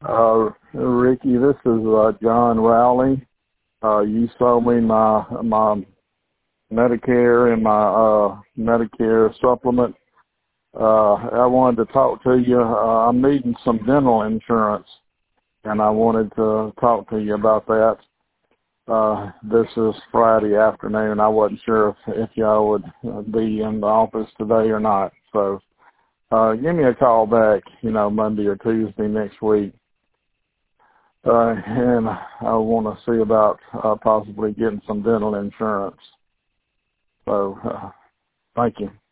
Ricky, this is John Rowley. You sold me my Medicare and my Medicare supplement. I wanted to talk to you. I'm needing some dental insurance, and I wanted to talk to you about that. This is Friday afternoon. I wasn't sure if y'all would be in the office today or not. So give me a call back, Monday or Tuesday next week. And I want to see about possibly getting some dental insurance. So thank you.